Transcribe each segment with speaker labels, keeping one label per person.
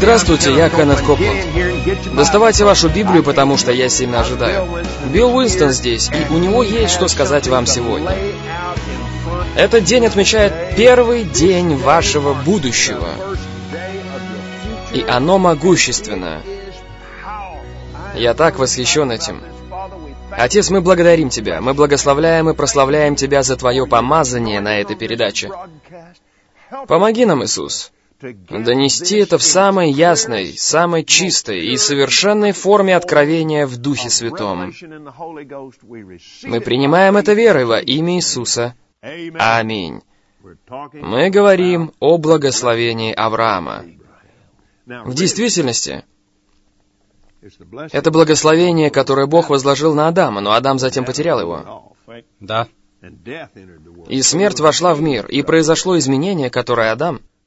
Speaker 1: Здравствуйте, я Кеннет Копланд. Доставайте вашу Библию, потому что я сильно ожидаю. Билл Уинстон здесь, и у него есть что сказать вам сегодня. Этот день отмечает первый день вашего будущего. И оно могущественное. Я так восхищен этим. Отец, мы благодарим Тебя, мы благословляем и прославляем Тебя за Твое помазание на этой передаче. Помоги нам, Иисус, донести это в самой ясной, самой чистой и совершенной форме откровения в Духе Святом. Мы принимаем это верой во имя Иисуса. Аминь. Мы говорим о благословении Авраама. В действительности, это благословение, которое Бог возложил на Адама, но Адам затем потерял его.
Speaker 2: Да.
Speaker 1: И смерть вошла в мир, и произошло изменение, которое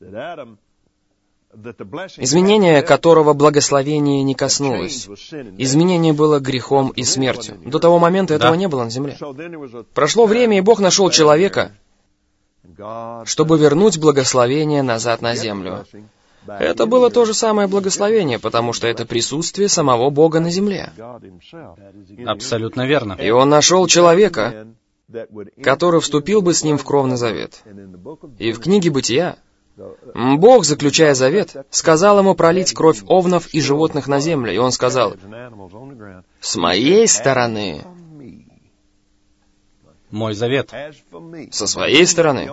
Speaker 1: изменение которого благословение не коснулось. Изменение было грехом и смертью. До того момента этого не было на земле. Прошло время, и Бог нашел человека, чтобы вернуть благословение назад на землю. Это было то же самое благословение, потому что это присутствие самого Бога на земле.
Speaker 2: Абсолютно верно.
Speaker 1: И Он нашел человека, который вступил бы с ним в кровный завет. И в книге Бытия Бог, заключая завет, сказал ему пролить кровь овнов и животных на землю. И Он сказал: «С моей стороны...»
Speaker 2: Мой завет.
Speaker 1: Со своей стороны.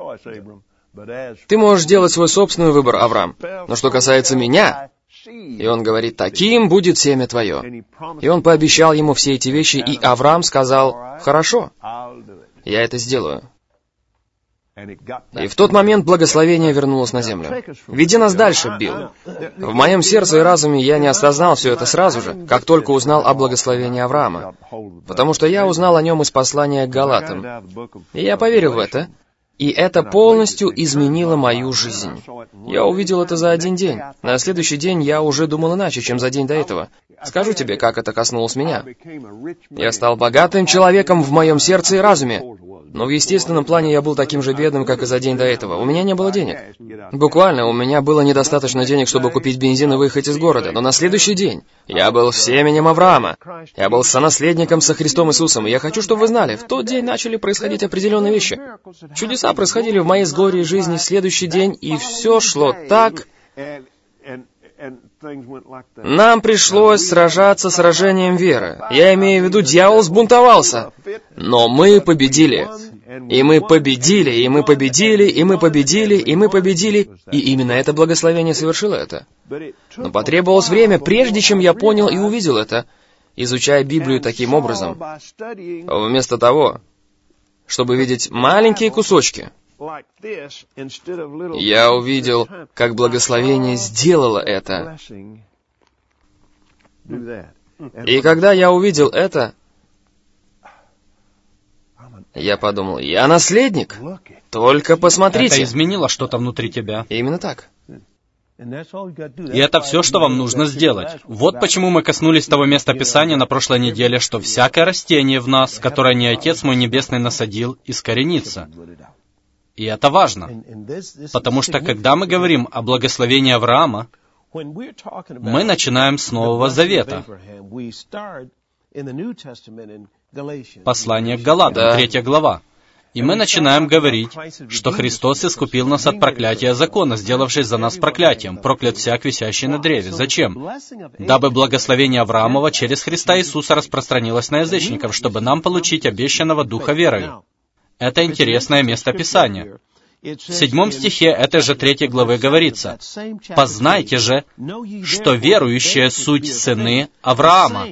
Speaker 1: Ты можешь делать свой собственный выбор, Авраам. Но что касается меня... И Он говорит: «Таким будет семя твое». И Он пообещал ему все эти вещи, и Авраам сказал: «Хорошо, я это сделаю». И в тот момент благословение вернулось на землю. Веди нас дальше, Билл. В моем сердце и разуме я не осознал все это сразу же, как только узнал о благословении Авраама. Потому что я узнал о нем из послания к Галатам. И я поверил в это. И это полностью изменило мою жизнь. Я увидел это за один день. На следующий день я уже думал иначе, чем за день до этого. Скажу тебе, как это коснулось меня. Я стал богатым человеком в моем сердце и разуме. Но в естественном плане я был таким же бедным, как и за день до этого. У меня не было денег. Буквально, у меня было недостаточно денег, чтобы купить бензин и выехать из города. Но на следующий день я был семенем Авраама. Я был сонаследником со Христом Иисусом. И я хочу, чтобы вы знали, в тот день начали происходить определенные вещи. Чудеса происходили в моей с Глорией жизни в следующий день, и все шло так... Нам пришлось сражаться сражением веры. Я имею в виду, дьявол взбунтовался. Но мы победили. И мы победили, и мы победили, и мы победили, и мы победили. И именно это благословение совершило это. Но потребовалось время, прежде чем я понял и увидел это, изучая Библию таким образом. Вместо того, чтобы видеть маленькие кусочки, я увидел, как благословение сделало это. И когда я увидел это, я подумал: я наследник. Только посмотрите.
Speaker 2: Это изменило что-то внутри тебя.
Speaker 1: Именно так.
Speaker 2: И это все, что вам нужно сделать. Вот почему мы коснулись того места Писания на прошлой неделе, что всякое растение в нас, которое не Отец мой Небесный насадил, искоренится. И это важно, потому что когда мы говорим о благословении Авраама, мы начинаем с Нового Завета. Послание к Галатам, 3 глава. И мы начинаем говорить, что Христос искупил нас от проклятия закона, сделавшись за нас проклятием, проклят всяк, висящий на древе. Зачем? Дабы благословение Авраамова через Христа Иисуса распространилось на язычников, чтобы нам получить обещанного Духа верою. Это интересное место Писания. В 7 стихе этой же 3 главы говорится: «Познайте же, что верующие суть сыны Авраама».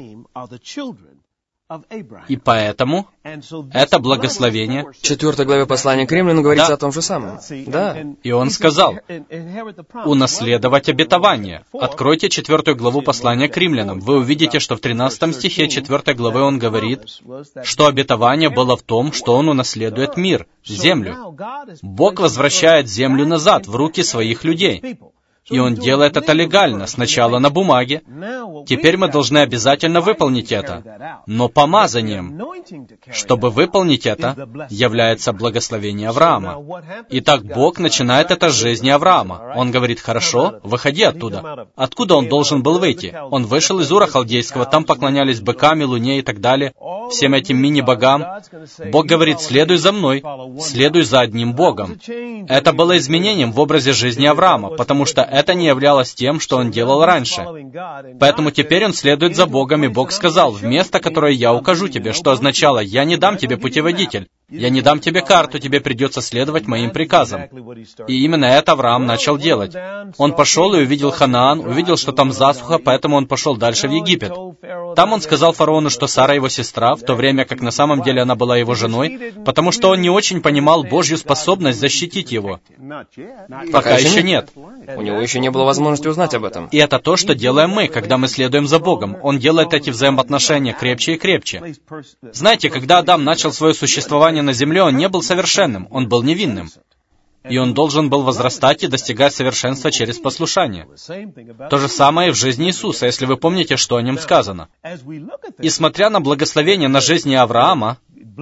Speaker 2: И поэтому это благословение...
Speaker 1: В 4 главе послания к Римлянам говорится о том же самом. Да.
Speaker 2: И он сказал: «Унаследовать обетование». Откройте 4 главу послания к Римлянам. Вы увидите, что в 13 стихе 4 главы он говорит, что обетование было в том, что он унаследует мир, землю. Бог возвращает землю назад в руки своих людей. И Он делает это легально, сначала на бумаге. Теперь мы должны обязательно выполнить это. Но помазанием, чтобы выполнить это, является благословение Авраама. Итак, Бог начинает это с жизни Авраама. Он говорит: «Хорошо, выходи оттуда». Откуда он должен был выйти? Он вышел из Ура Халдейского, там поклонялись быкам и луне и так далее, всем этим мини-богам. Бог говорит: «Следуй за мной, следуй за одним Богом». Это было изменением в образе жизни Авраама, потому что это не являлось тем, что он делал раньше. Поэтому теперь он следует за Богом, и Бог сказал: «В место, которое я укажу тебе», что означало: «Я не дам тебе путеводитель, я не дам тебе карту, тебе придется следовать моим приказам». И именно это Авраам начал делать. Он пошел и увидел Ханаан, увидел, что там засуха, поэтому он пошел дальше в Египет. Там он сказал фараону, что Сара его сестра, в то время как на самом деле она была его женой, потому что он не очень понимал Божью способность защитить его. Пока еще нет.
Speaker 1: У него еще не было возможности узнать об этом.
Speaker 2: И это то, что делаем мы, когда мы следуем за Богом. Он делает эти взаимоотношения крепче и крепче. Знаете, когда Адам начал свое существование на земле, он не был совершенным, он был невинным. И он должен был возрастать и достигать совершенства через послушание. То же самое и в жизни Иисуса, если вы помните, что о нем сказано. И смотря на благословение на жизни Авраама,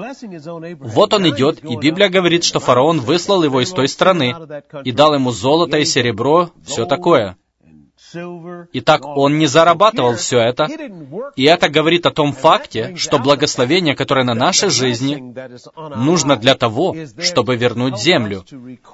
Speaker 2: вот он идет, и Библия говорит, что фараон выслал его из той страны и дал ему золото и серебро, все такое. Итак, он не зарабатывал все это, и это говорит о том факте, что благословение, которое на нашей жизни, нужно для того, чтобы вернуть землю.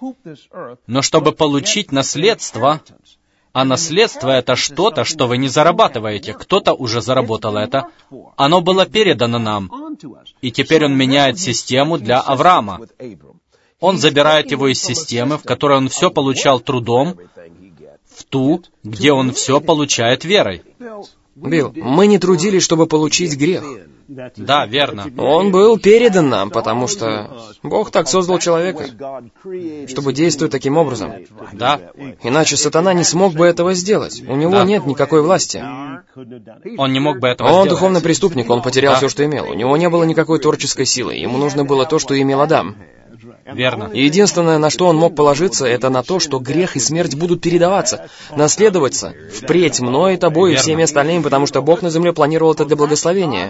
Speaker 2: Но чтобы получить наследство, а наследство — это что-то, что вы не зарабатываете, кто-то уже заработал это, оно было передано нам, и теперь он меняет систему для Авраама. Он забирает его из системы, в которой он все получал трудом, в ту, где он все получает верой.
Speaker 1: Билл, мы не трудились, чтобы получить грех.
Speaker 2: Да, верно.
Speaker 1: Он был передан нам, потому что Бог так создал человека, чтобы действовать таким образом.
Speaker 2: Да.
Speaker 1: Иначе сатана не смог бы этого сделать. У него нет никакой власти.
Speaker 2: Он не мог бы этого
Speaker 1: Он
Speaker 2: сделать.
Speaker 1: духовный преступник, он потерял все, что имел. У него не было никакой творческой силы. Ему нужно было то, что имел Адам.
Speaker 2: Верно.
Speaker 1: И единственное, на что он мог положиться, это на то, что грех и смерть будут передаваться, наследоваться впредь мной и тобой и всеми остальными, потому что Бог на земле планировал это для благословения.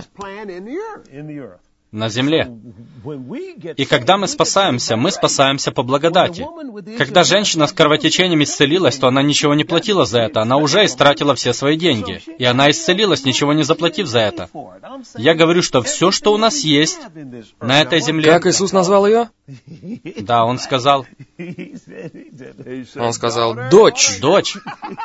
Speaker 2: На земле. И когда мы спасаемся по благодати. Когда женщина с кровотечением исцелилась, то она ничего не платила за это, она уже истратила все свои деньги. И она исцелилась, ничего не заплатив за это. Я говорю, что все, что у нас есть на этой земле...
Speaker 1: Как Иисус назвал ее?
Speaker 2: Да, Он сказал,
Speaker 1: «Дочь».
Speaker 2: «Дочь».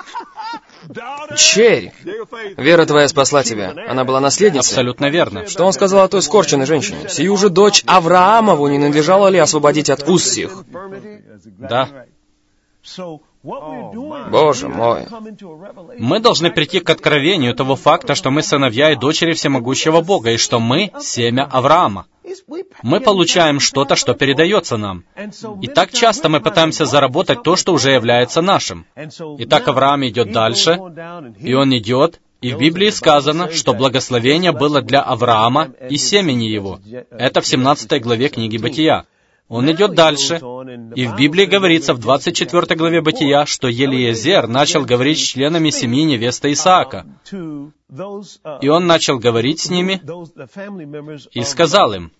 Speaker 1: «Черь». Вера твоя спасла тебя. Она была наследницей.
Speaker 2: Абсолютно верно.
Speaker 1: Что он сказал о той скорченной женщине? «Сию же дочь Авраамову не надлежало ли освободить от уз сих?»
Speaker 2: Да.
Speaker 1: Боже мой.
Speaker 2: Мы должны прийти к откровению того факта, что мы сыновья и дочери всемогущего Бога, и что мы — семя Авраама. Мы получаем что-то, что передается нам. И так часто мы пытаемся заработать то, что уже является нашим. Итак, Авраам идет дальше, и он идет, и в Библии сказано, что благословение было для Авраама и семени его. Это в 17 главе книги Бытия. Он идет дальше, и в Библии говорится в 24 главе Бытия, что Елиезер начал говорить с членами семьи невесты Исаака. И он начал говорить с ними и сказал им: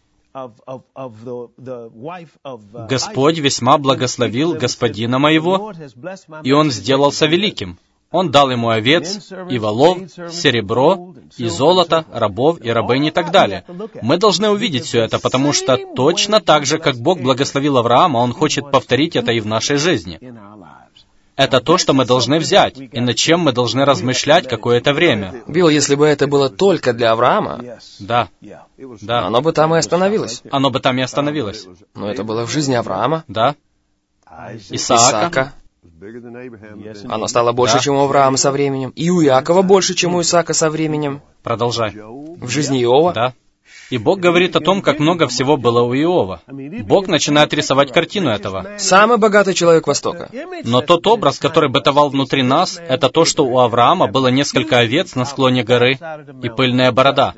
Speaker 2: «Господь весьма благословил господина моего, и он сделался великим. Он дал ему овец, и волов, серебро, и золото, рабов и рабынь и так далее». Мы должны увидеть все это, потому что точно так же, как Бог благословил Авраама, Он хочет повторить это и в нашей жизни. Это то, что мы должны взять, и над чем мы должны размышлять какое-то время.
Speaker 1: Билл, если бы это было только для Авраама,
Speaker 2: Да. Да.
Speaker 1: оно бы там и остановилось.
Speaker 2: Оно бы там и остановилось.
Speaker 1: Но это было в жизни Авраама,
Speaker 2: Да. Исаака.
Speaker 1: Исаака. Оно стало больше, чем у Авраама со временем, и у Иакова больше, чем у Исаака со временем.
Speaker 2: Продолжай.
Speaker 1: В жизни Иова.
Speaker 2: Да. И Бог говорит о том, как много всего было у Иова. Бог начинает рисовать картину этого.
Speaker 1: Самый богатый человек Востока.
Speaker 2: Но тот образ, который бытовал внутри нас, это то, что у Авраама было несколько овец на склоне горы и пыльная борода.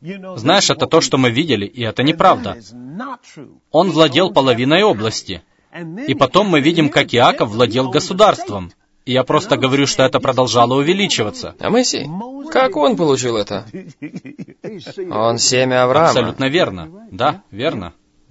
Speaker 2: Знаешь, это то, что мы видели, и это неправда. Он владел половиной области. И потом мы видим, как Иаков владел государством. И я просто говорю, что это продолжало увеличиваться.
Speaker 1: А Моисей? Как он получил это? Он семя Авраама.
Speaker 2: Абсолютно верно. Да, верно.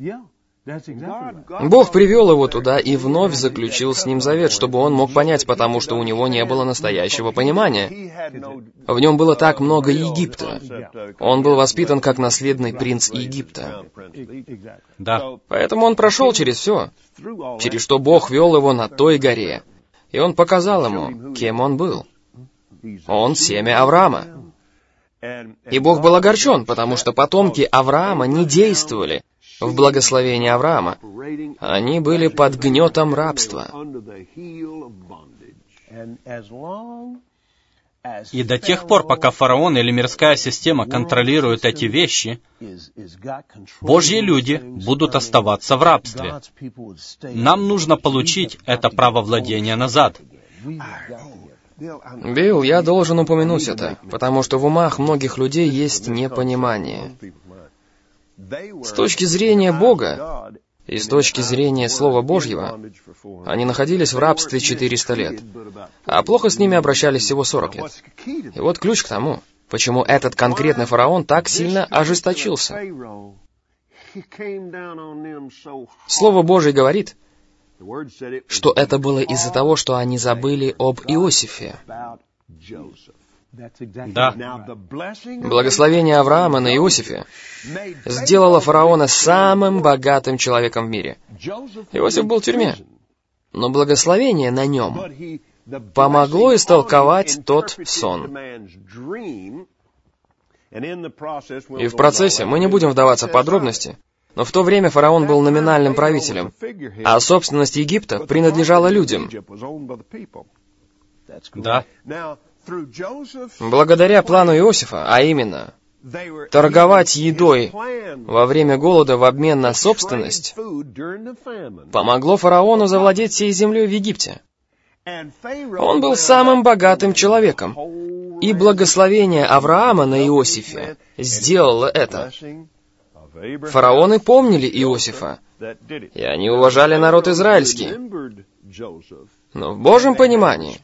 Speaker 1: Бог привел его туда и вновь заключил с ним завет, чтобы он мог понять, потому что у него не было настоящего понимания. В нем было так много Египта. Он был воспитан как наследный принц Египта.
Speaker 2: Да.
Speaker 1: Поэтому он прошел через все, через что Бог вел его на той горе. И он показал ему, кем он был. Он семя Авраама. И Бог был огорчен, потому что потомки Авраама не действовали в благословении Авраама. Они были под гнетом рабства.
Speaker 2: И до тех пор, пока фараон или мирская система контролируют эти вещи, Божьи люди будут оставаться в рабстве. Нам нужно получить это право владения назад.
Speaker 1: Билл, я должен упомянуть это, потому что в умах многих людей есть непонимание. С точки зрения Бога и с точки зрения Слова Божьего, они находились в рабстве 400 лет, а плохо с ними обращались всего 40 лет. И вот ключ к тому, почему этот конкретный фараон так сильно ожесточился. Слово Божье говорит, что это было из-за того, что они забыли об Иосифе.
Speaker 2: Да.
Speaker 1: Благословение Авраама на Иосифе сделало фараона самым богатым человеком в мире. Иосиф был в тюрьме, но благословение на нем помогло истолковать тот сон. И в процессе, мы не будем вдаваться в подробности, но в то время фараон был номинальным правителем, а собственность Египта принадлежала людям.
Speaker 2: Да.
Speaker 1: Благодаря плану Иосифа, а именно, торговать едой во время голода в обмен на собственность, помогло фараону завладеть всей землей в Египте. Он был самым богатым человеком, и благословение Авраама на Иосифе сделало это. Фараоны помнили Иосифа, и они уважали народ израильский. Но в Божьем понимании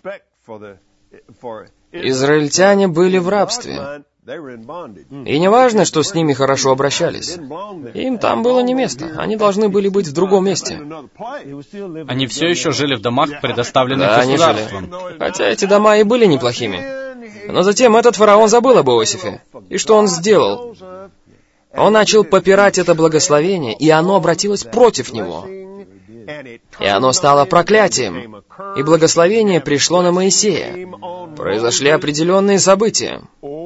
Speaker 1: израильтяне были в рабстве. И не важно, что с ними хорошо обращались. Им там было не место. Они должны были быть в другом месте.
Speaker 2: Они все еще жили в домах, предоставленных
Speaker 1: они
Speaker 2: государством.
Speaker 1: жили. Хотя эти дома и были неплохими. Но затем этот фараон забыл об Иосифе. И что он сделал? Он начал попирать это благословение, и оно обратилось против него. И оно стало проклятием. И благословение пришло на Моисея. Произошли определенные события.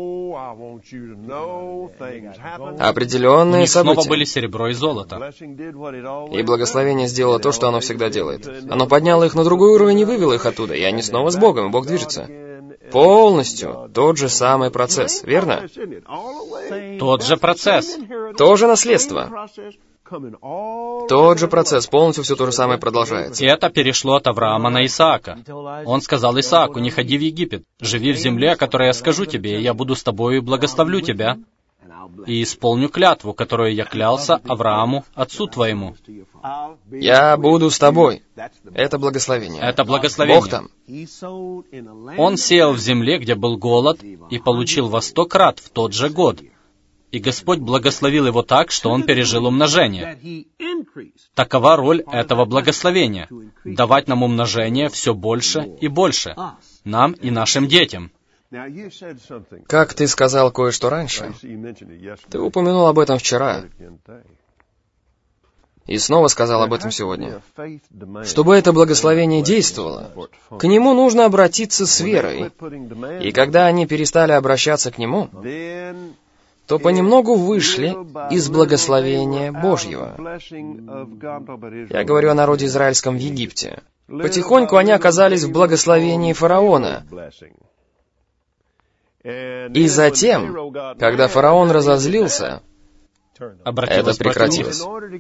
Speaker 1: Определенные
Speaker 2: У них снова
Speaker 1: события.
Speaker 2: были серебро и золото.
Speaker 1: И благословение сделало то, что оно всегда делает. Оно подняло их на другой уровень и вывело их оттуда. И они снова с Богом, и Бог движется. Полностью тот же самый процесс, верно?
Speaker 2: Тот же процесс.
Speaker 1: То же наследство. Тот же процесс, полностью все то же самое продолжается.
Speaker 2: И это перешло от Авраама на Исаака. Он сказал Исааку: «Не ходи в Египет, живи в земле, о которой я скажу тебе, и я буду с тобою и благословлю тебя, и исполню клятву, которую я клялся Аврааму, отцу твоему».
Speaker 1: Я буду с тобой. Это благословение.
Speaker 2: Это благословение.
Speaker 1: Бог там.
Speaker 2: Он сеял в земле, где был голод, и получил во 100 крат в тот же год. И Господь благословил его так, что он пережил умножение. Такова роль этого благословения — давать нам умножение все больше и больше, нам и нашим детям.
Speaker 1: Как ты сказал кое-что раньше, ты упомянул об этом вчера, и снова сказал об этом сегодня. Чтобы это благословение действовало, к нему нужно обратиться с верой. И когда они перестали обращаться к нему, то понемногу вышли из благословения Божьего. Я говорю о народе израильском в Египте. Потихоньку они оказались в благословении фараона. И затем, когда фараон разозлился, это прекратилось.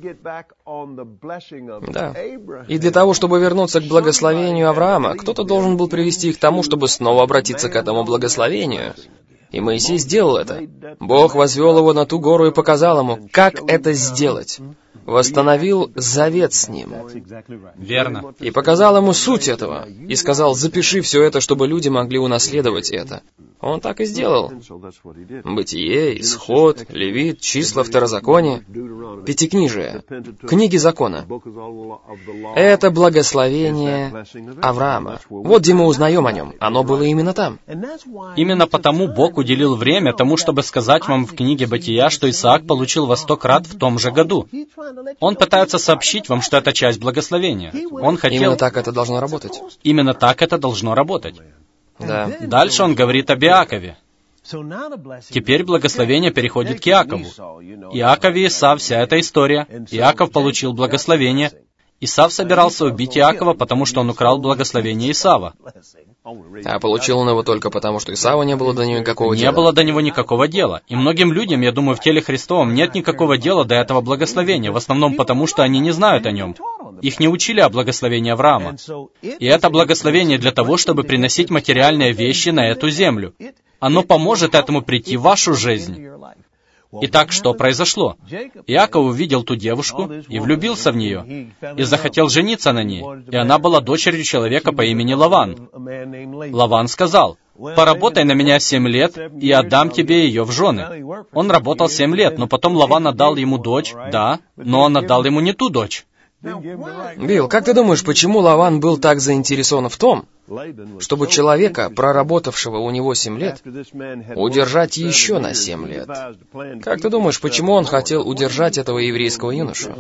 Speaker 1: Да. И для того, чтобы вернуться к благословению Авраама, кто-то должен был привести их к тому, чтобы снова обратиться к этому благословению. И Моисей сделал это. Бог возвел его на ту гору и показал ему, как это сделать. восстановил завет с ним.
Speaker 2: Верно.
Speaker 1: И показал ему суть этого. И сказал: запиши все это, чтобы люди могли унаследовать это. Он так и сделал. Бытие, Исход, Левит, Числа, Второзаконие, Пятикнижие, книги закона. Это благословение Авраама. Вот где мы узнаем о нем. Оно было именно там.
Speaker 2: Именно потому Бог уделил время тому, чтобы сказать вам в книге Бытия, что Исаак получил во 100 крат в том же году. Он пытается сообщить вам, что это часть благословения. Он хотел...
Speaker 1: Именно так это должно работать.
Speaker 2: Именно так это должно работать.
Speaker 1: Да.
Speaker 2: Дальше он говорит об Иакове. Теперь благословение переходит к Иакову. Иаков и Исав, вся эта история. Иаков получил благословение. Исав собирался убить Иакова, потому что он украл благословение Исава.
Speaker 1: А получил он его только потому, что Исава не было до него никакого дела.
Speaker 2: Не было до него никакого дела. И многим людям, я думаю, в теле Христовом нет никакого дела до этого благословения, в основном потому, что они не знают о нем. Их не учили о благословении Авраама. И это благословение для того, чтобы приносить материальные вещи на эту землю. Оно поможет этому прийти в вашу жизнь. Итак, что произошло? Иаков увидел ту девушку и влюбился в нее, и захотел жениться на ней, и она была дочерью человека по имени Лаван. Лаван сказал: «Поработай на меня 7 лет, и отдам тебе ее в жены». Он работал 7 лет, но потом Лаван отдал ему дочь, да, но он отдал ему не ту дочь.
Speaker 1: Билл, как ты думаешь, почему Лаван был так заинтересован в том, чтобы человека, проработавшего у него 7 лет, удержать еще на 7 лет? Как ты думаешь, почему он хотел удержать этого еврейского юношу?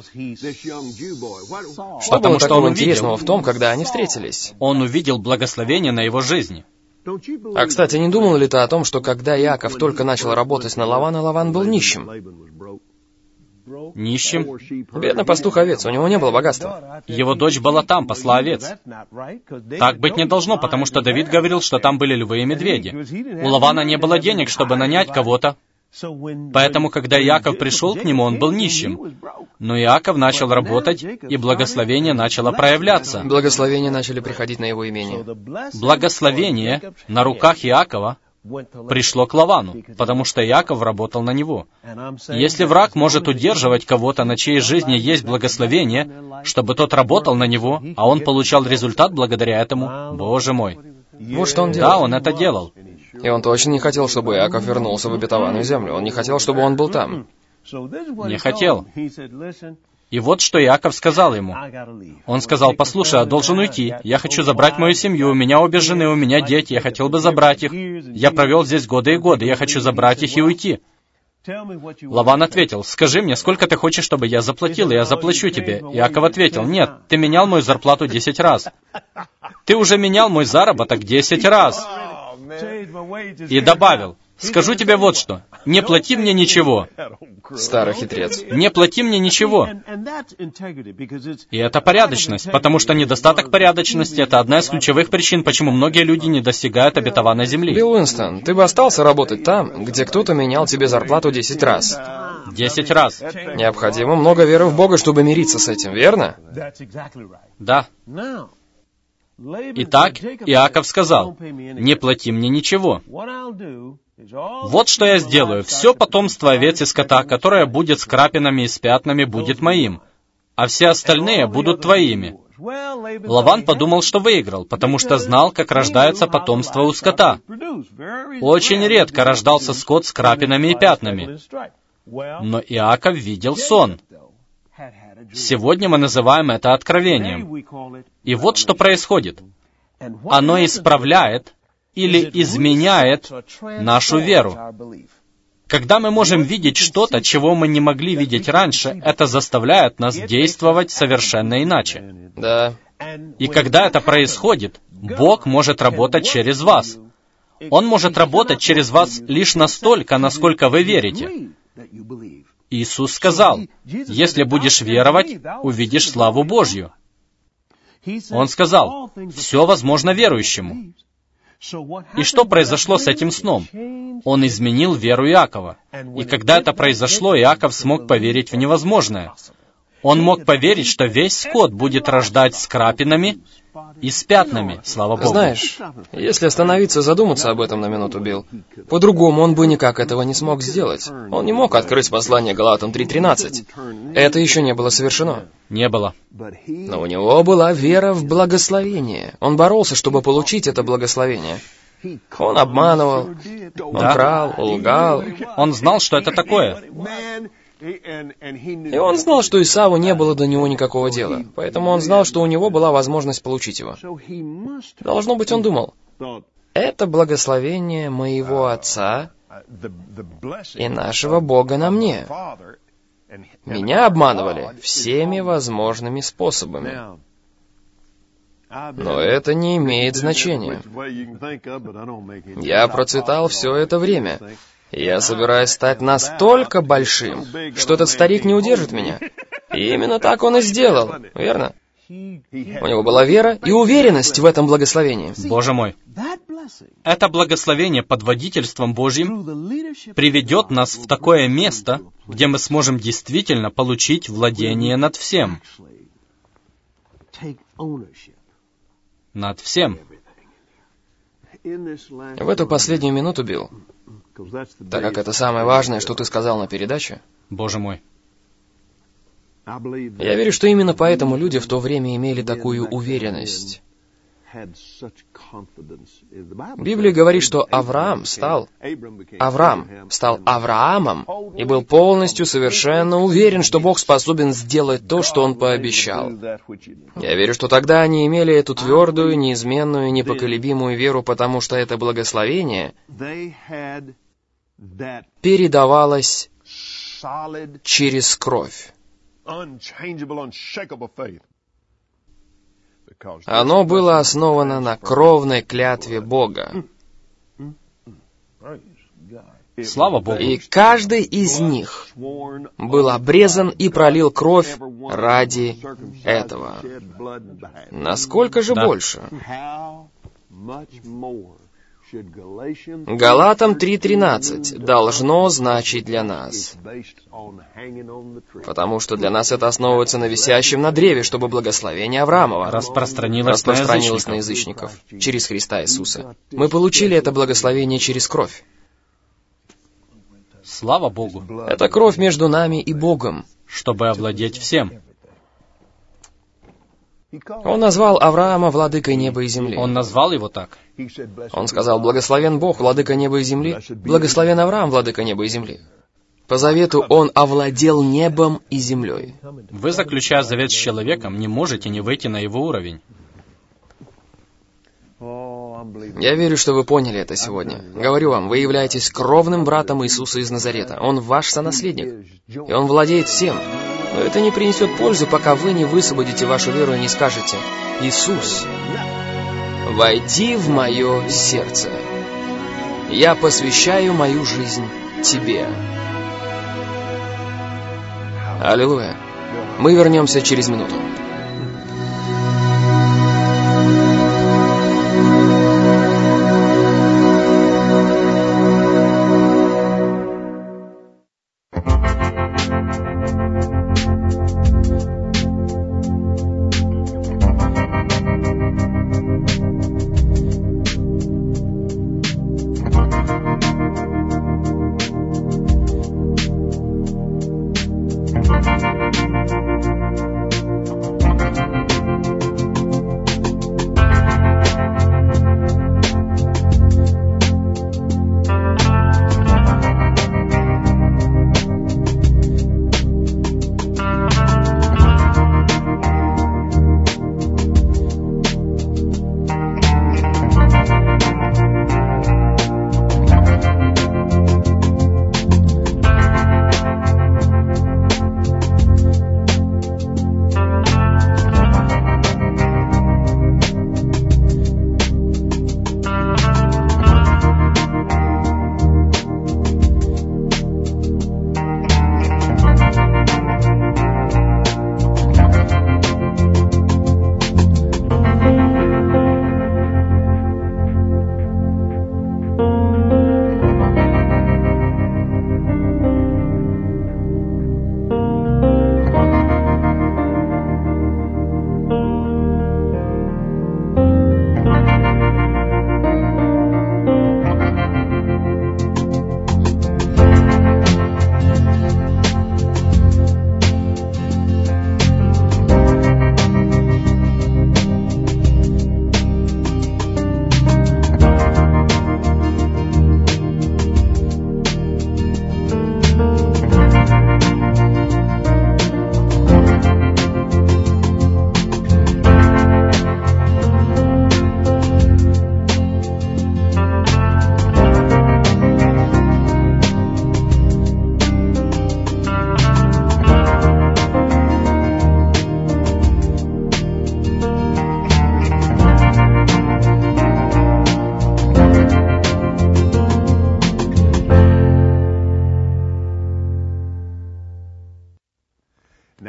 Speaker 1: Что было такого интересного в том, когда они встретились?
Speaker 2: Он увидел благословение на его жизни.
Speaker 1: А, кстати, не думал ли ты о том, что когда Иаков только начал работать на Лавана, Лаван был нищим?
Speaker 2: Нищим?
Speaker 1: Бедный пастух овец, у него не было богатства.
Speaker 2: Его дочь была там, пасла овец. Так быть не должно, потому что Давид говорил, что там были львы и медведи. У Лавана не было денег, чтобы нанять кого-то. Поэтому, когда Иаков пришел к нему, он был нищим. Но Иаков начал работать, и благословение начало проявляться.
Speaker 1: Благословения начали приходить на его имение.
Speaker 2: Благословение на руках Иакова пришло к Лавану, потому что Иаков работал на него. Если враг может удерживать кого-то, на чьей жизни есть благословение, чтобы тот работал на него, а он получал результат благодаря этому, Боже мой.
Speaker 1: Вот что он делал.
Speaker 2: Да, он это делал.
Speaker 1: И он точно не хотел, чтобы Иаков вернулся в обетованную землю. Он не хотел, чтобы он был там.
Speaker 2: Не хотел. И вот что Иаков сказал ему. Он сказал: «Послушай, я должен уйти. Я хочу забрать мою семью. У меня обе жены, у меня дети. Я хотел бы забрать их. Я провел здесь годы и годы. Я хочу забрать их и уйти». Лаван ответил: «Скажи мне, сколько ты хочешь, чтобы я заплатил, и я заплачу тебе». Иаков ответил: «Нет, ты менял мою зарплату 10 раз. Ты уже менял мой заработок 10 раз». И добавил: «Скажу тебе вот что. Не плати мне ничего».
Speaker 1: Старый хитрец.
Speaker 2: «Не плати мне ничего». И это порядочность, потому что недостаток порядочности — это одна из ключевых причин, почему многие люди не достигают обетованной земли.
Speaker 1: Билл Уинстон, ты бы остался работать там, где кто-то менял тебе зарплату 10 раз.
Speaker 2: 10 раз.
Speaker 1: Необходимо много веры в Бога, чтобы мириться с этим, верно?
Speaker 2: Да. Итак, Иаков сказал: «Не плати мне ничего. Вот что я сделаю. Все потомство овец и скота, которое будет с крапинами и с пятнами, будет моим, а все остальные будут твоими». Лаван подумал, что выиграл, потому что знал, как рождается потомство у скота. Очень редко рождался скот с крапинами и пятнами. Но Иаков видел сон. Сегодня мы называем это откровением. И вот что происходит. Оно исправляет или изменяет нашу веру. Когда мы можем видеть что-то, чего мы не могли видеть раньше, это заставляет нас действовать совершенно иначе.
Speaker 1: Да.
Speaker 2: И когда это происходит, Бог может работать через вас. Он может работать через вас лишь настолько, насколько вы верите. Иисус сказал: «Если будешь веровать, увидишь славу Божью». Он сказал: «Все возможно верующему». И что произошло с этим сном? Он изменил веру Иакова. И когда это произошло, Иаков смог поверить в невозможное. Он мог поверить, что весь скот будет рождать с крапинами и с пятнами, слава Богу.
Speaker 1: Знаешь, если остановиться и задуматься об этом на минуту, Билл, по-другому он бы никак этого не смог сделать. Он не мог открыть послание Галатам 3:13. Это еще не было совершено.
Speaker 2: Не было.
Speaker 1: Но у него была вера в благословение. Он боролся, чтобы получить это благословение. Он обманывал, он крал, лгал.
Speaker 2: Он знал, что это такое.
Speaker 1: И он знал, что Исаву не было до него никакого дела. Поэтому он знал, что у него была возможность получить его. Должно быть, он думал, это благословение моего отца и нашего Бога на мне. Меня обманывали всеми возможными способами. Но это не имеет значения. Я процветал все это время. Я собираюсь стать настолько большим, что этот старик не удержит меня. И именно так он и сделал, верно? У него была вера и уверенность в этом благословении.
Speaker 2: Боже мой, это благословение под водительством Божьим приведет нас в такое место, где мы сможем действительно получить владение над всем. Над всем.
Speaker 1: В эту последнюю минуту, Билл, так как это самое важное, что ты сказал на передаче,
Speaker 2: Боже мой,
Speaker 1: я верю, что именно поэтому люди в то время имели такую уверенность. Библия говорит, что Авраам стал Авраамом и был полностью совершенно уверен, что Бог способен сделать то, что Он пообещал. Я верю, что тогда они имели эту твердую, неизменную, непоколебимую веру, потому что это благословение передавалось через кровь. Оно было основано на кровной клятве Бога.
Speaker 2: слава Богу.
Speaker 1: И каждый из них был обрезан и пролил кровь ради этого. Насколько же больше? Галатам 3:13 должно значить для нас, потому что для нас это основывается на висящем на древе, чтобы благословение Авраамова распространилось на язычников через Христа Иисуса. Мы получили это благословение через кровь.
Speaker 2: Слава Богу.
Speaker 1: Это кровь между нами и Богом,
Speaker 2: чтобы овладеть всем.
Speaker 1: Он назвал Авраама владыкой неба и земли.
Speaker 2: Он назвал его так.
Speaker 1: Он сказал: «Благословен Бог, владыка неба и земли, благословен Авраам, владыка неба и земли». По завету он овладел небом и землей.
Speaker 2: Вы, заключая завет с человеком, не можете не выйти на его уровень.
Speaker 1: Я верю, что вы поняли это сегодня. Говорю вам, вы являетесь кровным братом Иисуса из Назарета. Он ваш сонаследник, и он владеет всем. Но это не принесет пользы, пока вы не высвободите вашу веру и не скажете: «Иисус, войди в мое сердце. Я посвящаю мою жизнь Тебе». Аллилуйя. Мы вернемся через минуту.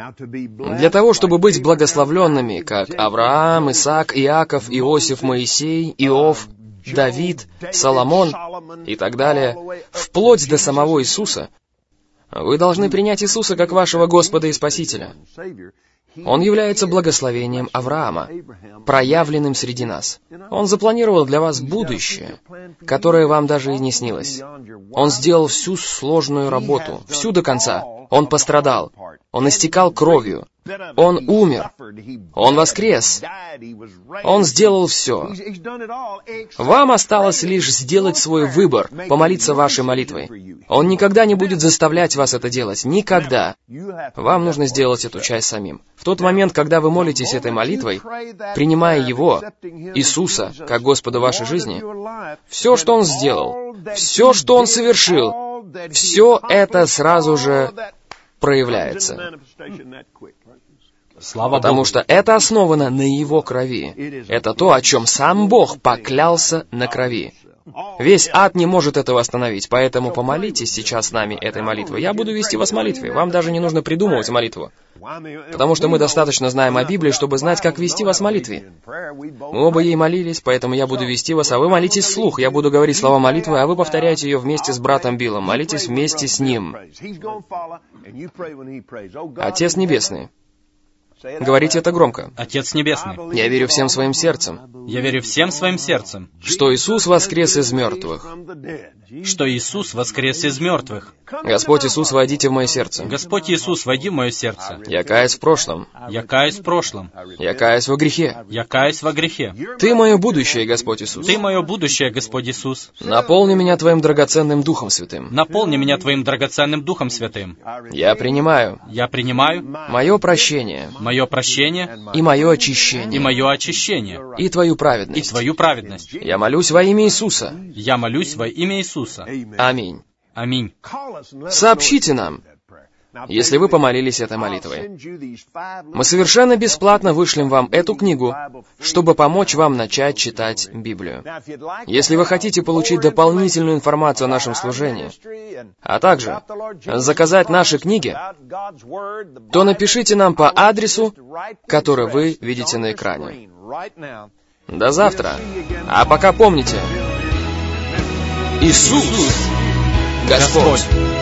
Speaker 1: Для того, чтобы быть благословленными, как Авраам, Исаак, Иаков, Иосиф, Моисей, Иов, Давид, Соломон и так далее, вплоть до самого Иисуса, вы должны принять Иисуса как вашего Господа и Спасителя. Он является благословением Авраама, проявленным среди нас. Он запланировал для вас будущее, которое вам даже и не снилось. Он сделал всю сложную работу, всю до конца. Он пострадал. Он истекал кровью. Он умер. Он воскрес. Он сделал все. Вам осталось лишь сделать свой выбор, помолиться вашей молитвой. Он никогда не будет заставлять вас это делать. Никогда. Вам нужно сделать эту часть самим. В тот момент, когда вы молитесь этой молитвой, принимая Его, Иисуса, как Господа вашей жизни, все, что Он сделал, все, что Он совершил, все это сразу же проявляется. Потому что это основано на Его крови. Это то, о чем сам Бог поклялся на крови. Весь ад не может этого остановить, поэтому помолитесь сейчас с нами этой молитвой. Я буду вести вас молитвой. Вам даже не нужно придумывать молитву. Потому что мы достаточно знаем о Библии, чтобы знать, как вести вас в молитве. Мы оба ей молились, поэтому я буду вести вас, а вы молитесь вслух. Я буду говорить слова молитвы, а вы повторяете ее вместе с братом Биллом. Молитесь вместе с ним. Отец Небесный. Говорите это громко.
Speaker 2: Отец Небесный.
Speaker 1: Я верю всем своим сердцем.
Speaker 2: Я верю всем своим сердцем.
Speaker 1: Что Иисус воскрес из мертвых.
Speaker 2: Что Иисус воскрес из мертвых.
Speaker 1: Господь Иисус, войдите в мое сердце.
Speaker 2: Господь Иисус, войди в мое сердце.
Speaker 1: Я каюсь в прошлом.
Speaker 2: Я каюсь в прошлом.
Speaker 1: Я каюсь во грехе.
Speaker 2: Я каюсь во грехе.
Speaker 1: Ты мое будущее, Господь Иисус.
Speaker 2: Ты мое будущее, Господь Иисус.
Speaker 1: Наполни меня Твоим драгоценным Духом Святым.
Speaker 2: Наполни меня Твоим драгоценным Духом Святым.
Speaker 1: Я принимаю мое прощение
Speaker 2: мое прощение
Speaker 1: и мое очищение
Speaker 2: и мое очищение
Speaker 1: и Твою праведность.
Speaker 2: и Твою праведность.
Speaker 1: Я молюсь во имя Иисуса.
Speaker 2: Я молюсь во имя Иисуса.
Speaker 1: Аминь.
Speaker 2: Аминь.
Speaker 1: Сообщите нам, если вы помолились этой молитвой. Мы совершенно бесплатно вышлем вам эту книгу, чтобы помочь вам начать читать Библию. Если вы хотите получить дополнительную информацию о нашем служении, а также заказать наши книги, то напишите нам по адресу, который вы видите на экране. До завтра. А пока помните, Иисус Господь!